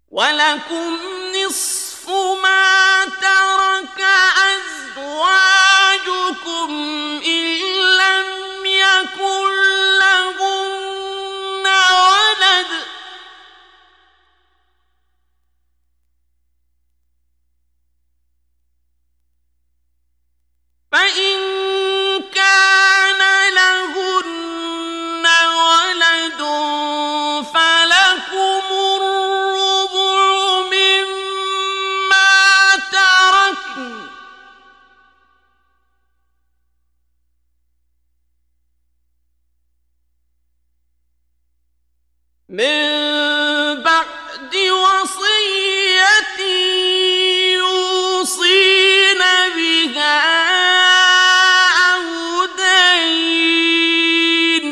ولكم نصف ما ترك أزواجكم إن لم يكن لهن ولد فإن كان لهن ولد فلكم الربع مما تركن من بعد وصية يوصين بها أو دين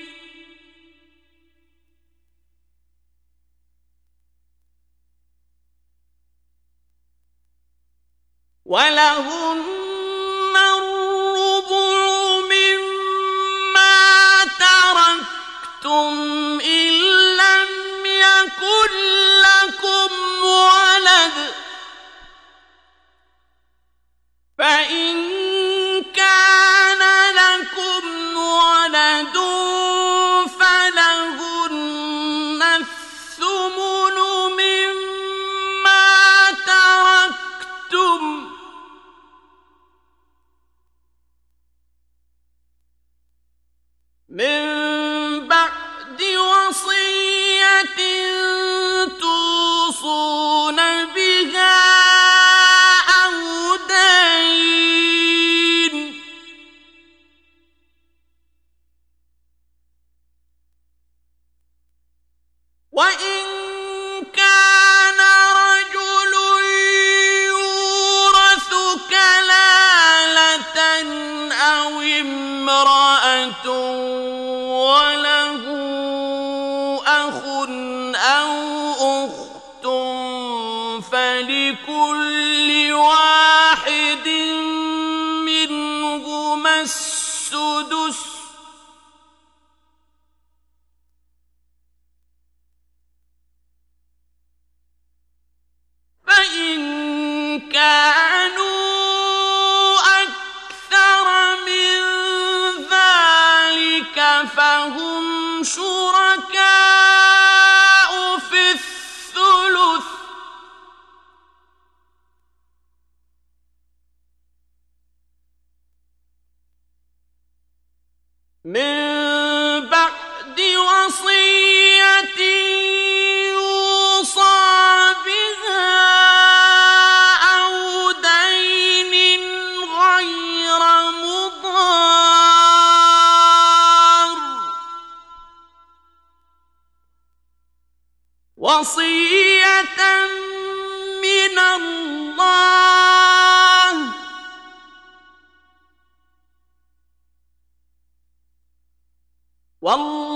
ولهن الربع مما تركتم إن لم يكن لكم ولد فإن كان لكم ولد فلهن الثمن مما تركتم من بعد وصية توصون بها أو دين وإن كان رجل يورث كلالة أو امرأة وله أخ أو أخت فلكل واحد منهما السدس فإن كانوا أكثر من ذلك فهم شركاء في الثلث من بعد وصية يوصى بها أو دين غير مضار وصية من الله والله